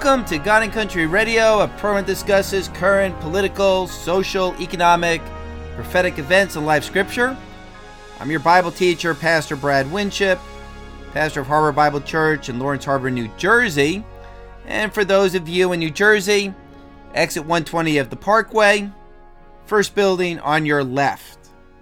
Welcome to God and Country Radio, a program that discusses current political, social, economic, prophetic events and life scripture. I'm your Bible teacher, Pastor Brad Winship, pastor of Harbor Bible Church in Lawrence Harbor, New Jersey. And for those of you in New Jersey, exit 120 of the Parkway, first building on your left.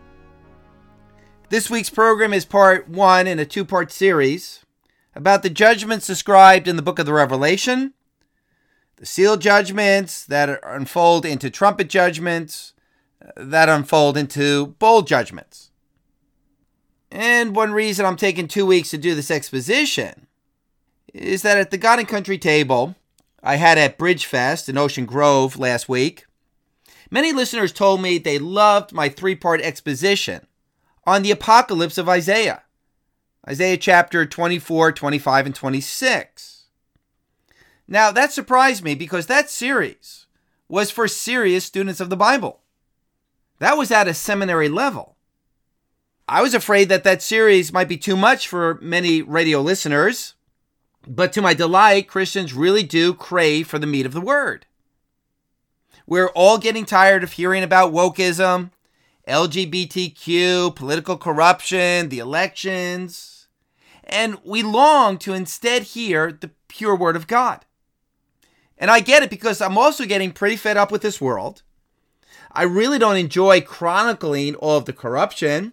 This week's program is part one in a two-part series about the judgments described in the book of the Revelation, the seal judgments that unfold into trumpet judgments, that unfold into bowl judgments. And one reason I'm taking 2 weeks to do this exposition is that at the God and Country table I had at Bridgefest in Ocean Grove last week, many listeners told me they loved my three-part exposition on the apocalypse of Isaiah. Isaiah chapter 24, 25, and 26. Now, that surprised me because that series was for serious students of the Bible. That was at a seminary level. I was afraid that series might be too much for many radio listeners, but to my delight, Christians really do crave for the meat of the word. We're all getting tired of hearing about wokeism, LGBTQ, political corruption, the elections, and we long to instead hear the pure word of God. And I get it because I'm also getting pretty fed up with this world. I really don't enjoy chronicling all of the corruption.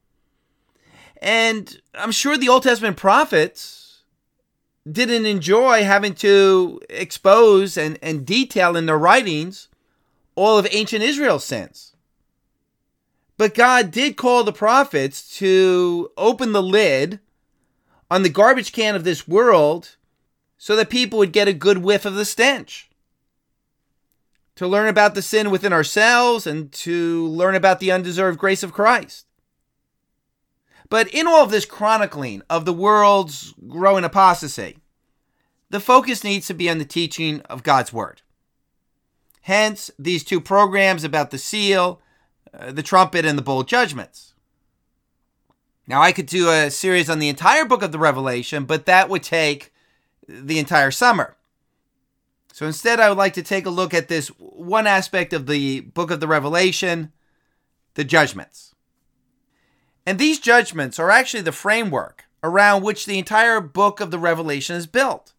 And I'm sure the Old Testament prophets didn't enjoy having to expose and detail in their writings all of ancient Israel's sins. But God did call the prophets to open the lid on the garbage can of this world so that people would get a good whiff of the stench. To learn about the sin within ourselves and to learn about the undeserved grace of Christ. But in all of this chronicling of the world's growing apostasy, the focus needs to be on the teaching of God's word. Hence, these two programs about the seal, the trumpet, and the bowl judgments. Now, I could do a series on the entire book of the Revelation, but that would take the entire summer. So instead, I would like to take a look at this one aspect of the book of the Revelation, the judgments. And these judgments are actually the framework around which the entire book of the Revelation is built.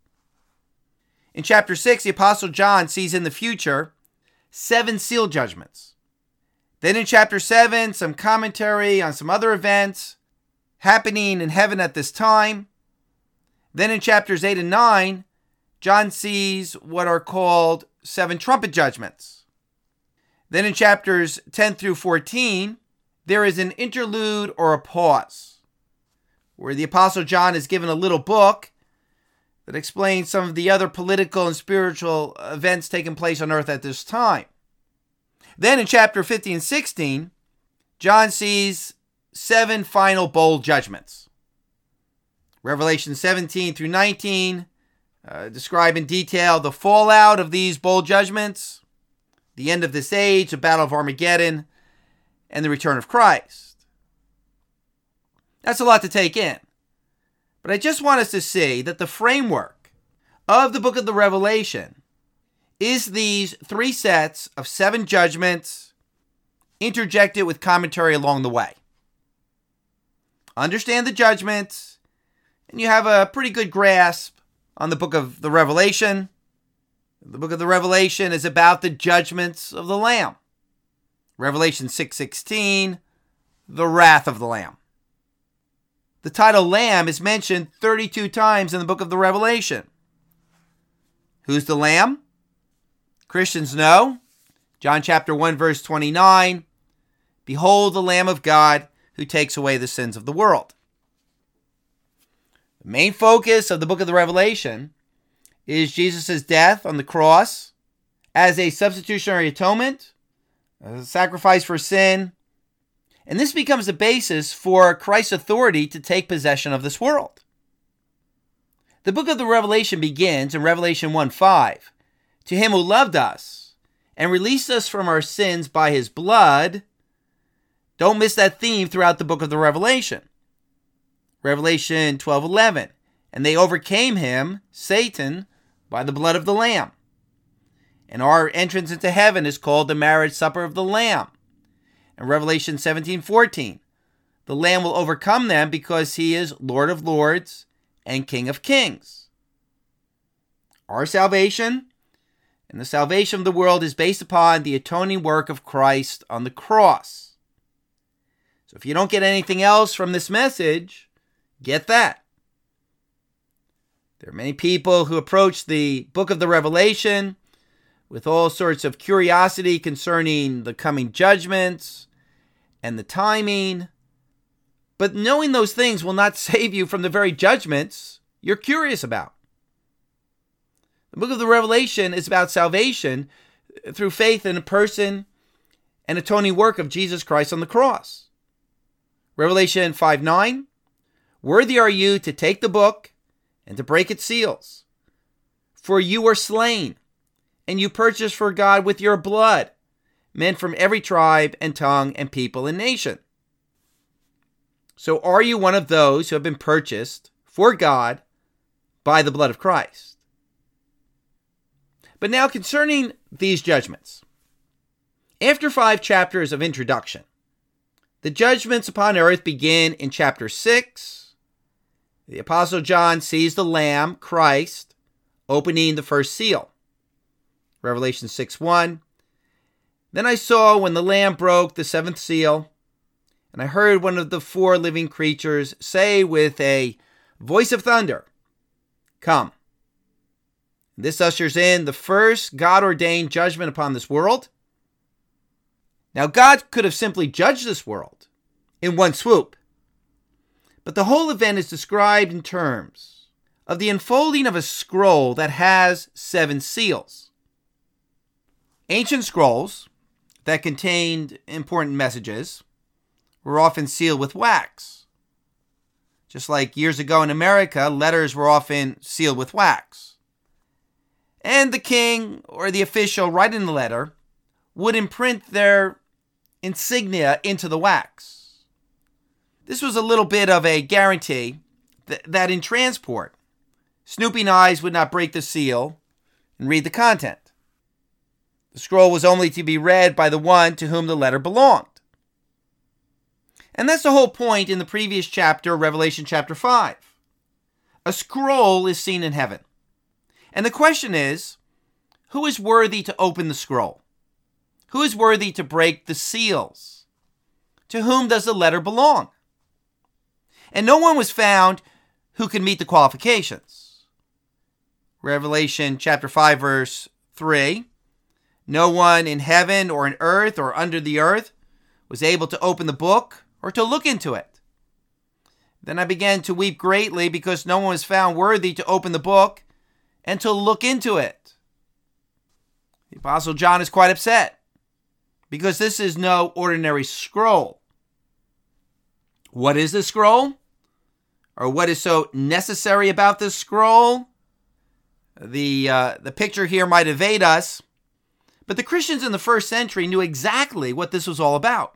In chapter 6, the Apostle John sees in the future 7 seal judgments. Then in chapter 7, some commentary on some other events happening in heaven at this time. Then in chapters 8 and 9, John sees what are called 7 trumpet judgments. Then in chapters 10 through 14, there is an interlude or a pause, where the Apostle John is given a little book that explains some of the other political and spiritual events taking place on earth at this time. Then in chapter 15 and 16, John sees 7 final bowl judgments. Revelation 17 through 19 describe in detail the fallout of these bowl judgments, the end of this age, the battle of Armageddon, and the return of Christ. That's a lot to take in. But I just want us to see that the framework of the book of the Revelation is these 3 sets of 7 judgments interjected with commentary along the way. Understand the judgments, and you have a pretty good grasp on the book of the Revelation. The book of the Revelation is about the judgments of the Lamb. Revelation 6:16, the wrath of the Lamb. The title Lamb is mentioned 32 times in the book of the Revelation. Who's the Lamb? Christians know. John chapter 1 verse 29, behold the Lamb of God who takes away the sins of the world. The main focus of the book of the Revelation is Jesus' death on the cross as a substitutionary atonement, a sacrifice for sin, and this becomes the basis for Christ's authority to take possession of this world. The book of the Revelation begins in Revelation 1:5. To him who loved us and released us from our sins by his blood. Don't miss that theme throughout the book of the Revelation. Revelation 12:11. And they overcame him, Satan, by the blood of the Lamb. And our entrance into heaven is called the marriage supper of the Lamb. In Revelation 17:14, the Lamb will overcome them because he is Lord of lords and King of kings. Our salvation and the salvation of the world is based upon the atoning work of Christ on the cross. So if you don't get anything else from this message, get that. There are many people who approach the book of the Revelation with all sorts of curiosity concerning the coming judgments and the timing. But knowing those things will not save you from the very judgments you're curious about. The book of the Revelation is about salvation through faith in the person and atoning work of Jesus Christ on the cross. Revelation 5:9, worthy are you to take the book and to break its seals. For you were slain, and you purchased for God with your blood men from every tribe and tongue and people and nation. So are you one of those who have been purchased for God by the blood of Christ? But now concerning these judgments. After 5 chapters of introduction, the judgments upon earth begin in chapter 6. The Apostle John sees the Lamb, Christ, opening the first seal. Revelation 6:1. Then I saw when the Lamb broke the 7th seal, and I heard one of the 4 living creatures say with a voice of thunder, come. This ushers in the first God-ordained judgment upon this world. Now, God could have simply judged this world in one swoop, but the whole event is described in terms of the unfolding of a scroll that has 7 seals. Ancient scrolls that contained important messages were often sealed with wax. Just like years ago in America, letters were often sealed with wax. And the king or the official writing the letter would imprint their insignia into the wax. This was a little bit of a guarantee that in transport, snooping eyes would not break the seal and read the content. The scroll was only to be read by the one to whom the letter belonged. And that's the whole point in the previous chapter, Revelation chapter 5. A scroll is seen in heaven. And the question is, who is worthy to open the scroll? Who is worthy to break the seals? To whom does the letter belong? And no one was found who could meet the qualifications. Revelation chapter 5 verse 3, no one in heaven or in earth or under the earth was able to open the book or to look into it. Then I began to weep greatly because no one was found worthy to open the book and to look into it. The Apostle John is quite upset because this is no ordinary scroll. What is the scroll? Or what is so necessary about this scroll? The picture here might evade us, but the Christians in the first century knew exactly what this was all about.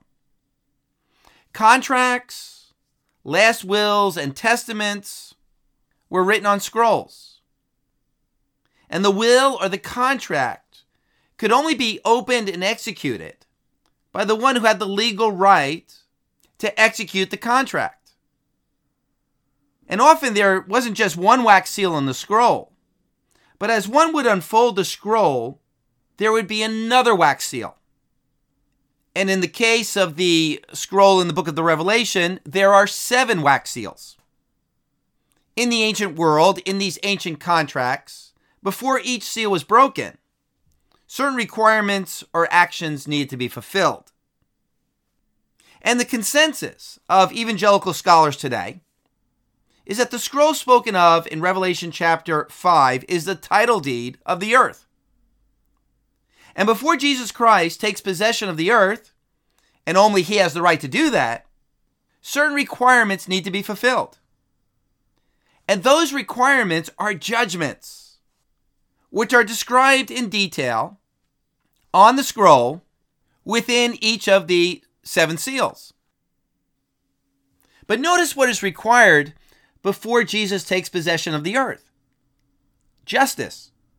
Contracts, last wills, and testaments were written on scrolls. And the will or the contract could only be opened and executed by the one who had the legal right to execute the contract. And often there wasn't just one wax seal on the scroll, but as one would unfold the scroll, there would be another wax seal. And in the case of the scroll in the book of the Revelation, there are 7 wax seals. In the ancient world, in these ancient contracts, before each seal was broken, certain requirements or actions needed to be fulfilled. And the consensus of evangelical scholars today is that the scroll spoken of in Revelation chapter 5 is the title deed of the earth. And before Jesus Christ takes possession of the earth, and only he has the right to do that, certain requirements need to be fulfilled. And those requirements are judgments, which are described in detail on the scroll within each of the 7 seals. But notice what is required before Jesus takes possession of the earth. Justice.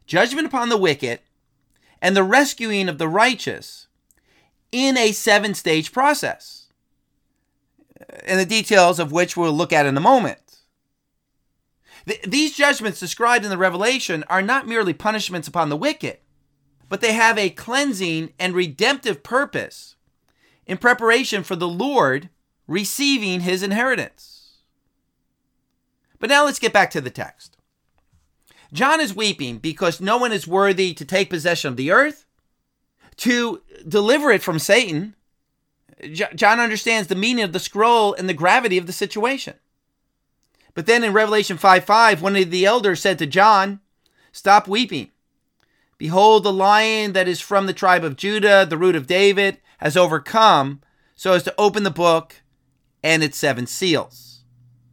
judgment upon the wicked, and the rescuing of the righteous in a 7-stage process, and the details of which we'll look at in a moment. These judgments described in the Revelation are not merely punishments upon the wicked, but they have a cleansing and redemptive purpose in preparation for the Lord receiving his inheritance. But now let's get back to the text. John is weeping because no one is worthy to take possession of the earth, to deliver it from Satan. John understands the meaning of the scroll and the gravity of the situation. But then in Revelation 5:5, one of the elders said to John, "Stop weeping. Behold, the lion that is from the tribe of Judah, the root of David, has overcome so as to open the book and its 7 seals."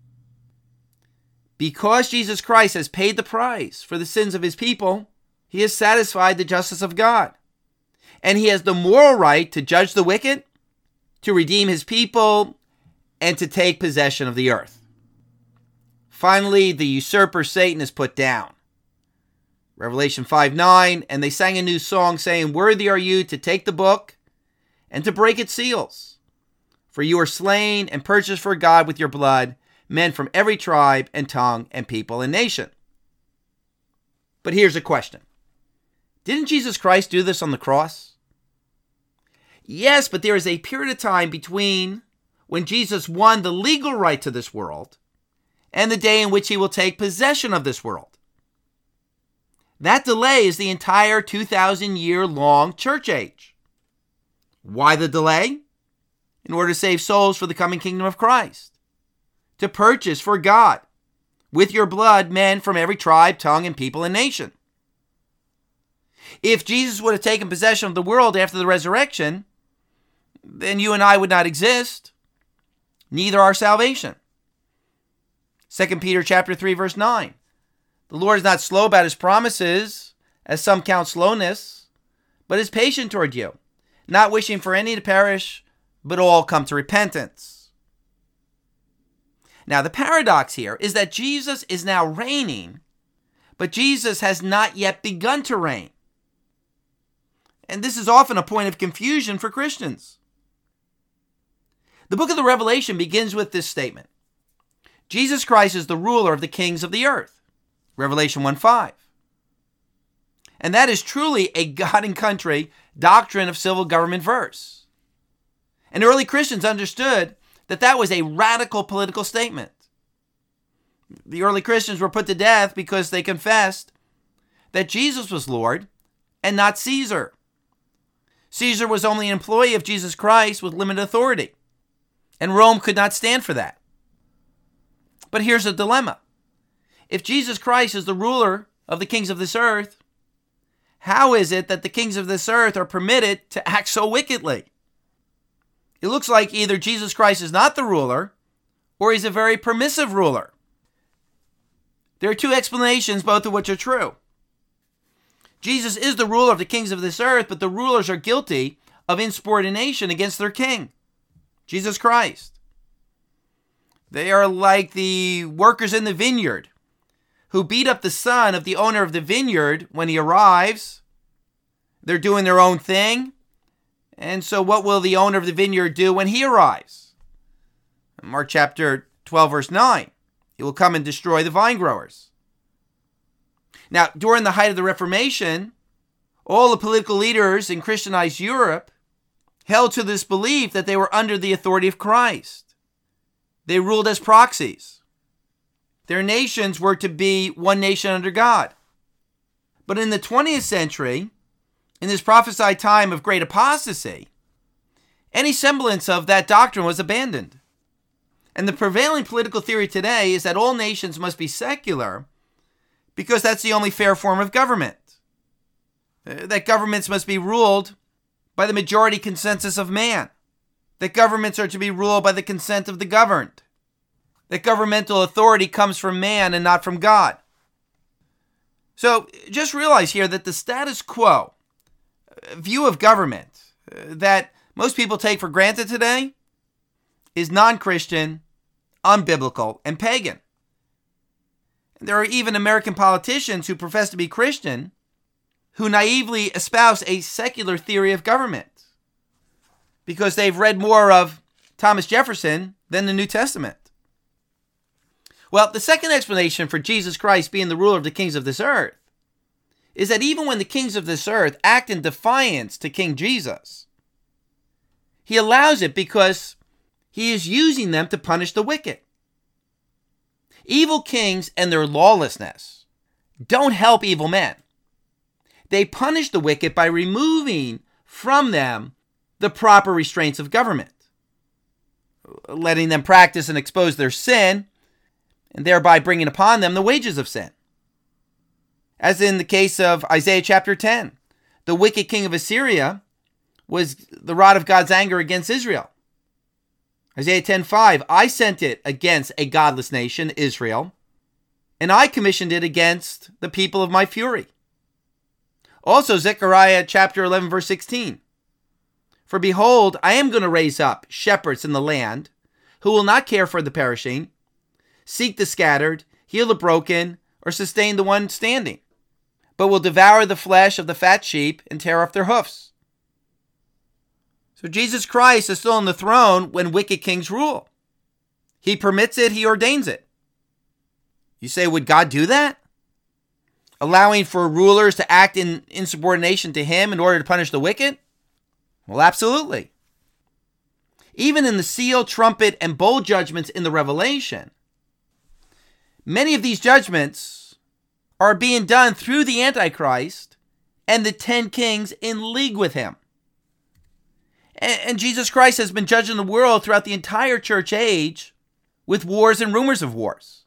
Because Jesus Christ has paid the price for the sins of his people, he has satisfied the justice of God. And he has the moral right to judge the wicked, to redeem his people, and to take possession of the earth. Finally, the usurper Satan is put down. Revelation 5:9, and they sang a new song saying, "Worthy are you to take the book and to break its seals. For you are slain and purchased for God with your blood men from every tribe and tongue and people and nation." But here's a question. Didn't Jesus Christ do this on the cross? Yes, but there is a period of time between when Jesus won the legal right to this world and the day in which he will take possession of this world. That delay is the entire 2,000-year-long church age. Why the delay? In order to save souls for the coming kingdom of Christ. To purchase for God, with your blood, men from every tribe, tongue, and people and nation. If Jesus would have taken possession of the world after the resurrection, then you and I would not exist, neither our salvation. 2 Peter chapter 3, verse 9. The Lord is not slow about his promises, as some count slowness, but is patient toward you, not wishing for any to perish, but all come to repentance. Now, the paradox here is that Jesus is now reigning, but Jesus has not yet begun to reign. And this is often a point of confusion for Christians. The book of the Revelation begins with this statement. Jesus Christ is the ruler of the kings of the earth. Revelation 1:5. And that is truly a God and country doctrine of civil government verse. And early Christians understood that that was a radical political statement. The early Christians were put to death because they confessed that Jesus was Lord and not Caesar. Caesar was only an employee of Jesus Christ with limited authority, and Rome could not stand for that. But here's a dilemma. If Jesus Christ is the ruler of the kings of this earth, how is it that the kings of this earth are permitted to act so wickedly? It looks like either Jesus Christ is not the ruler, or he's a very permissive ruler. There are 2 explanations, both of which are true. Jesus is the ruler of the kings of this earth, but the rulers are guilty of insubordination against their king, Jesus Christ. They are like the workers in the vineyard who beat up the son of the owner of the vineyard when he arrives. They're doing their own thing. And so what will the owner of the vineyard do when he arrives? Mark chapter 12, verse 9. He will come and destroy the vine growers. Now, during the height of the Reformation, all the political leaders in Christianized Europe held to this belief that they were under the authority of Christ. They ruled as proxies. Their nations were to be one nation under God. But in the 20th century, in this prophesied time of great apostasy, any semblance of that doctrine was abandoned. And the prevailing political theory today is that all nations must be secular because that's the only fair form of government. That governments must be ruled by the majority consensus of man. That governments are to be ruled by the consent of the governed. That governmental authority comes from man and not from God. So just realize here that the status quo view of government that most people take for granted today is non-Christian, unbiblical, and pagan. There are even American politicians who profess to be Christian who naively espouse a secular theory of government because they've read more of Thomas Jefferson than the New Testament. Well, the second explanation for Jesus Christ being the ruler of the kings of this earth is that even when the kings of this earth act in defiance to King Jesus, he allows it because he is using them to punish the wicked. Evil kings and their lawlessness don't help evil men. They punish the wicked by removing from them the proper restraints of government, letting them practice and expose their sin, and thereby bringing upon them the wages of sin. As in the case of Isaiah chapter 10, the wicked king of Assyria was the rod of God's anger against Israel. Isaiah 10:5, I sent it against a godless nation, Israel, and I commissioned it against the people of my fury. Also, Zechariah chapter 11, verse 16, for behold, I am going to raise up shepherds in the land who will not care for the perishing, seek the scattered, heal the broken, or sustain the one standing, but will devour the flesh of the fat sheep and tear off their hoofs. So Jesus Christ is still on the throne when wicked kings rule. He permits it, he ordains it. You say, would God do that? Allowing for rulers to act in insubordination to him in order to punish the wicked? Well, absolutely. Even in the seal, trumpet, and bowl judgments in the Revelation, many of these judgments are being done through the Antichrist and the 10 kings in league with him. And Jesus Christ has been judging the world throughout the entire church age with wars and rumors of wars.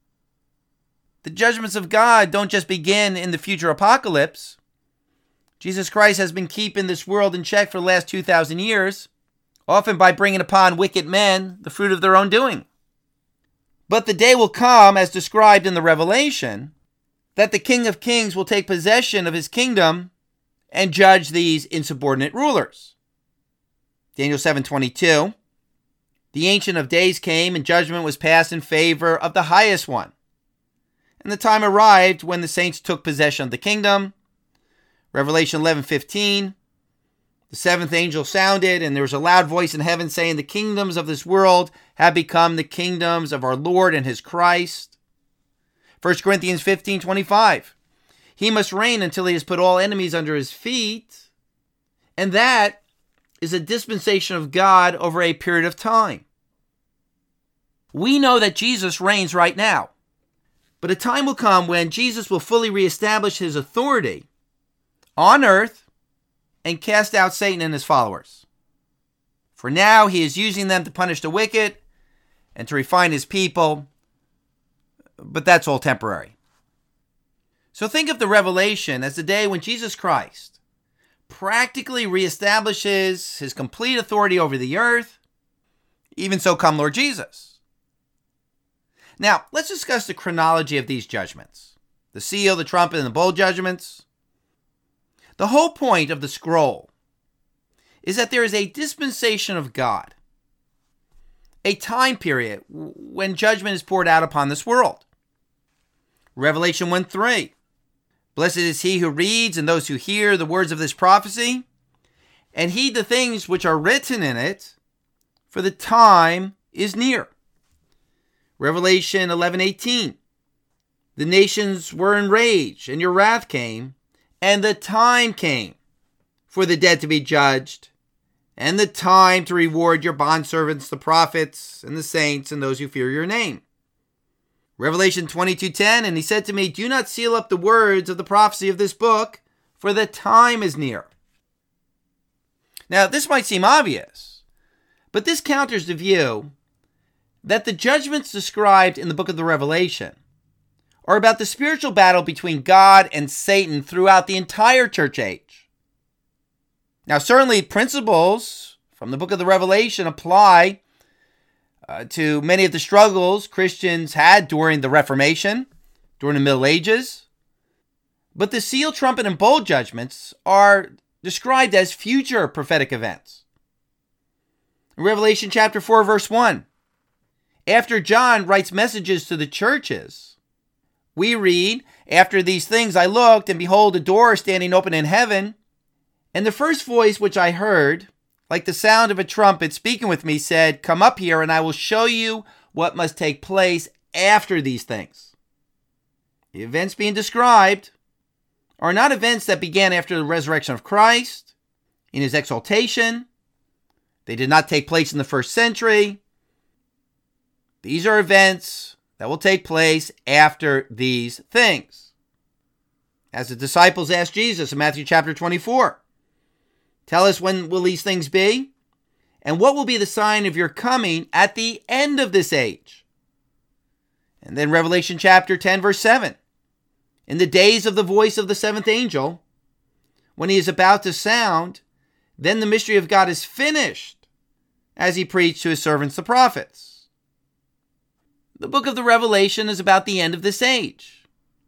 The judgments of God don't just begin in the future apocalypse. Jesus Christ has been keeping this world in check for the last 2,000 years, often by bringing upon wicked men the fruit of their own doing. But the day will come, as described in the Revelation, that the King of Kings will take possession of his kingdom and judge these insubordinate rulers. Daniel 7:22, the Ancient of Days came and judgment was passed in favor of the highest one. And the time arrived when the saints took possession of the kingdom. Revelation 11:15, the seventh angel sounded, and there was a loud voice in heaven saying, the kingdoms of this world have become the kingdoms of our Lord and his Christ. 1 Corinthians 15:25, he must reign until he has put all enemies under his feet. And that is a dispensation of God over a period of time. We know that Jesus reigns right now, but a time will come when Jesus will fully reestablish his authority on earth and cast out Satan and his followers. For now, he is using them to punish the wicked and to refine his people, but that's all temporary. So think of the Revelation as the day when Jesus Christ practically reestablishes his complete authority over the earth. Even so come Lord Jesus. Now, let's discuss the chronology of these judgments. The seal, the trumpet, and the bowl judgments. The whole point of the scroll is that there is a dispensation of God, a time period when judgment is poured out upon this world. Revelation 1:3, blessed is he who reads and those who hear the words of this prophecy and heed the things which are written in it, for the time is near. Revelation 11:18, the nations were enraged and your wrath came, and the time came for the dead to be judged, and the time to reward your bondservants, the prophets, and the saints, and those who fear your name. Revelation 22:10, and he said to me, do not seal up the words of the prophecy of this book, for the time is near. Now, this might seem obvious, but this counters the view that the judgments described in the book of the Revelation are about the spiritual battle between God and Satan throughout the entire church age. Now, certainly principles from the book of the Revelation apply to many of the struggles Christians had during the Reformation, during the Middle Ages. But the seal, trumpet, and bowl judgments are described as future prophetic events. In Revelation chapter 4, verse 1, after John writes messages to the churches, we read, After these things I looked, and behold, a door standing open in heaven. And the first voice which I heard, like the sound of a trumpet speaking with me, said, Come up here, and I will show you what must take place after these things. The events being described are not events that began after the resurrection of Christ, in his exaltation. They did not take place in the first century. These are events that will take place after these things. As the disciples asked Jesus in Matthew chapter 24, Tell us, when will these things be? And what will be the sign of your coming at the end of this age? And then Revelation chapter 10, verse 7. In the days of the voice of the seventh angel, when he is about to sound, then the mystery of God is finished, as he preached to his servants the prophets. The book of the Revelation is about the end of this age.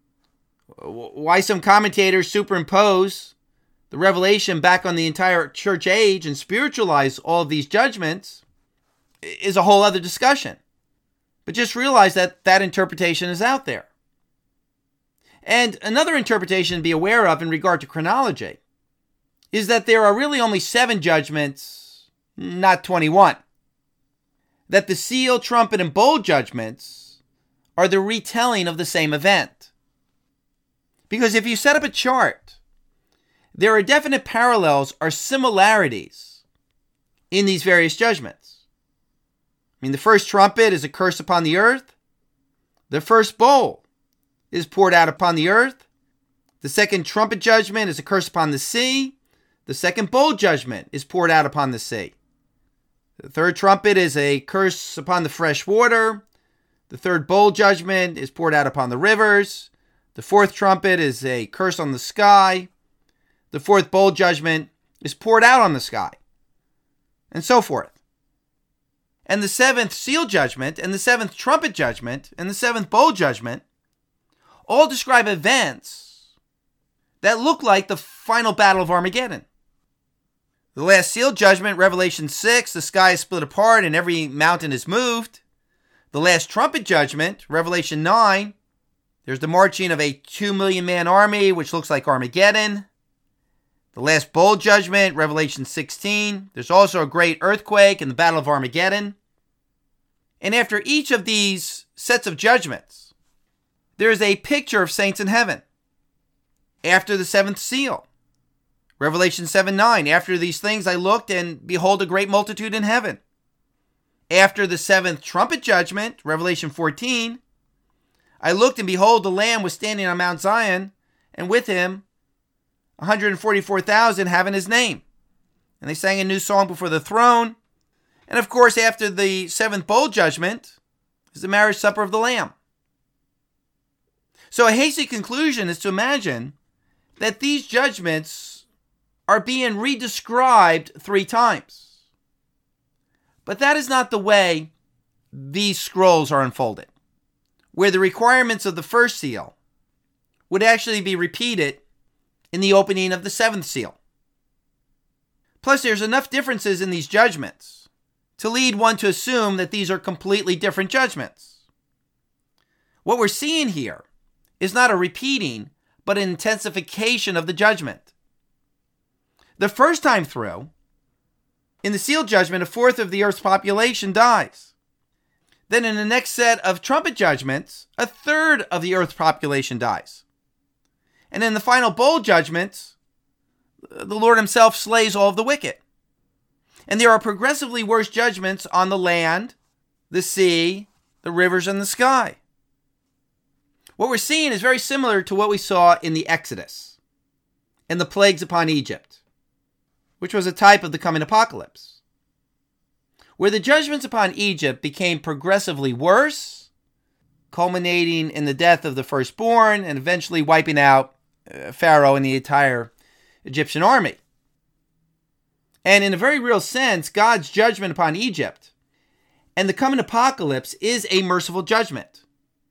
Why some commentators superimpose the Revelation back on the entire church age and spiritualize all of these judgments is a whole other discussion. But just realize that that interpretation is out there. And another interpretation to be aware of in regard to chronology is that there are really only 7 judgments, not 21. That the seal, trumpet, and bowl judgments are the retelling of the same event. Because if you set up a chart, there are definite parallels or similarities in these various judgments. I mean, the first trumpet is a curse upon the earth. The first bowl is poured out upon the earth. The second trumpet judgment is a curse upon the sea. The second bowl judgment is poured out upon the sea. The third trumpet is a curse upon the fresh water. The third bowl judgment is poured out upon the rivers. The fourth trumpet is a curse on the sky. The fourth bowl judgment is poured out on the sky. And so forth. And the seventh seal judgment, and the seventh trumpet judgment, and the seventh bowl judgment all describe events that look like the final battle of Armageddon. The last seal judgment, Revelation 6, the sky is split apart and every mountain is moved. The last trumpet judgment, Revelation 9, there's the marching of a 2 million man army, which looks like Armageddon. The last bowl judgment, Revelation 16, there's also a great earthquake in the Battle of Armageddon. And after each of these sets of judgments, there is a picture of saints in heaven. After the seventh seal, Revelation 7:9, after these things I looked, and behold a great multitude in heaven. After the seventh trumpet judgment, Revelation 14, I looked, and behold the Lamb was standing on Mount Zion, and with him 144,000 having his name. And they sang a new song before the throne. And of course, after the seventh bowl judgment is the marriage supper of the Lamb. So a hasty conclusion is to imagine that these judgments are being redescribed 3 times. But that is not the way these scrolls are unfolded, where the requirements of the first seal would actually be repeated in the opening of the 7th seal. Plus, there's enough differences in these judgments to lead one to assume that these are completely different judgments. What we're seeing here is not a repeating, but an intensification of the judgment. The first time through, in the seal judgment, 1/4 of the earth's population dies. Then in the next set of trumpet judgments, 1/3 of the earth's population dies. And in the final bowl judgments, the Lord himself slays all of the wicked. And there are progressively worse judgments on the land, the sea, the rivers, and the sky. What we're seeing is very similar to what we saw in the Exodus and the plagues upon Egypt, which was a type of the coming apocalypse, where the judgments upon Egypt became progressively worse, culminating in the death of the firstborn and eventually wiping out Pharaoh and the entire Egyptian army. And in a very real sense, God's judgment upon Egypt and the coming apocalypse is a merciful judgment.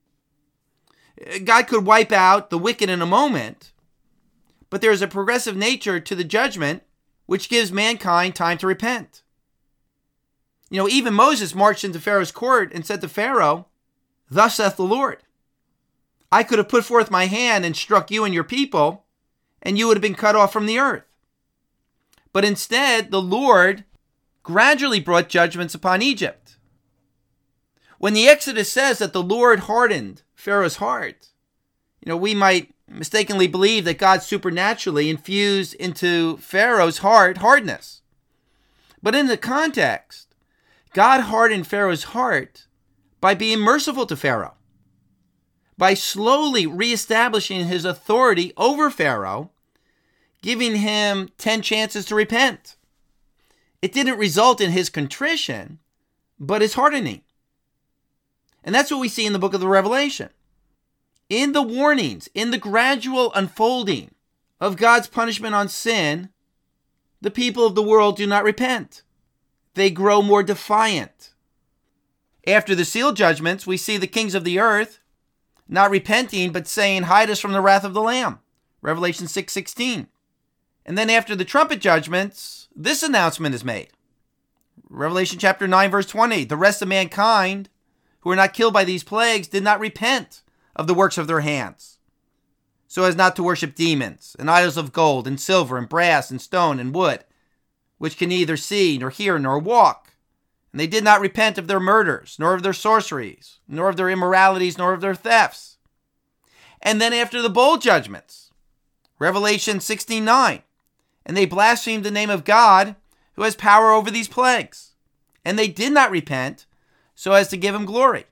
God could wipe out the wicked in a moment, but there is a progressive nature to the judgment which gives mankind time to repent. Even Moses marched into Pharaoh's court and said to Pharaoh, "Thus saith the Lord, I could have put forth my hand and struck you and your people, and you would have been cut off from the earth. But instead, the Lord gradually brought judgments upon Egypt. When the Exodus says that the Lord hardened Pharaoh's heart, we might mistakenly believe that God supernaturally infused into Pharaoh's heart hardness. But in the context, God hardened Pharaoh's heart by being merciful to Pharaoh, by slowly reestablishing his authority over Pharaoh, giving him 10 chances to repent. It didn't result in his contrition, but his hardening. And that's what we see in the book of the Revelation. In the warnings, in the gradual unfolding of God's punishment on sin, the people of the world do not repent. They grow more defiant. After the seal judgments, we see the kings of the earth not repenting, but saying, hide us from the wrath of the Lamb. Revelation 6:16. And then after the trumpet judgments, this announcement is made. Revelation chapter 9, verse 20. The rest of mankind who were not killed by these plagues did not repent of the works of their hands, so as not to worship demons and idols of gold and silver and brass and stone and wood, which can neither see nor hear nor walk. And they did not repent of their murders, nor of their sorceries, nor of their immoralities, nor of their thefts. And then after the bowl judgments, Revelation 16:9, and they blasphemed the name of God who has power over these plagues. And they did not repent so as to give him glory.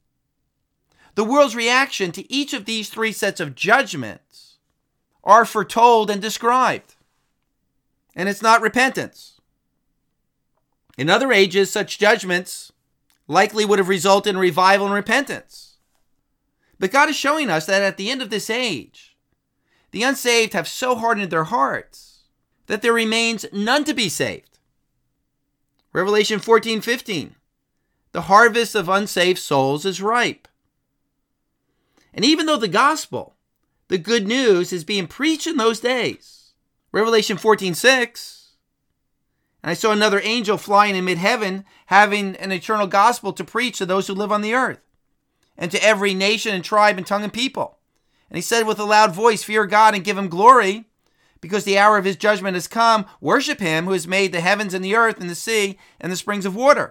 The world's reaction to each of these three sets of judgments are foretold and described. And it's not repentance. In other ages, such judgments likely would have resulted in revival and repentance. But God is showing us that at the end of this age, the unsaved have so hardened their hearts that there remains none to be saved. Revelation 14:15, the harvest of unsaved souls is ripe. And even though the gospel, the good news, is being preached in those days, Revelation 14:6, and I saw another angel flying in mid-heaven, having an eternal gospel to preach to those who live on the earth, and to every nation and tribe and tongue and people. And he said with a loud voice, fear God and give him glory, because the hour of his judgment has come. Worship him who has made the heavens and the earth and the sea and the springs of water.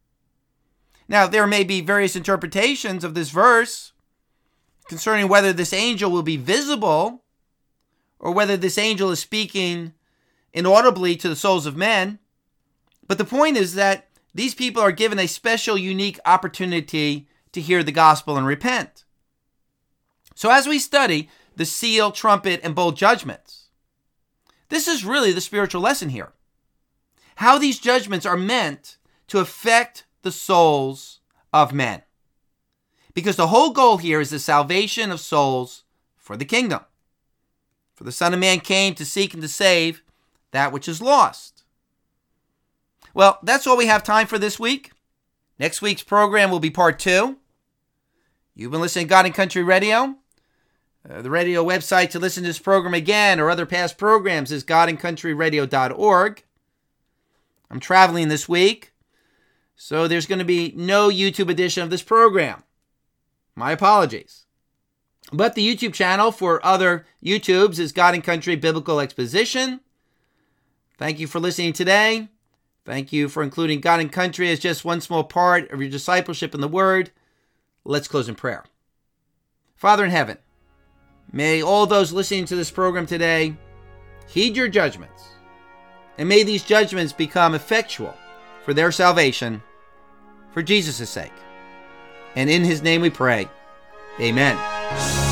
Now, there may be various interpretations of this verse concerning whether this angel will be visible or whether this angel is speaking inaudibly to the souls of men. But the point is that these people are given a special, unique opportunity to hear the gospel and repent. So as we study the seal, trumpet, and bowl judgments, this is really the spiritual lesson here. How these judgments are meant to affect the souls of men. Because the whole goal here is the salvation of souls for the kingdom. For the Son of Man came to seek and to save that which is lost. Well, that's all we have time for this week. Next week's program will be part 2. You've been listening to God and Country Radio. The radio website to listen to this program again or other past programs is godandcountryradio.org. I'm traveling this week, so there's going to be no YouTube edition of this program. My apologies. But the YouTube channel for other YouTubes is God and Country Biblical Exposition. Thank you for listening today. Thank you for including God and Country as just one small part of your discipleship in the Word. Let's close in prayer. Father in heaven, may all those listening to this program today heed your judgments, and may these judgments become effectual for their salvation, for Jesus' sake. And in his name we pray. Amen.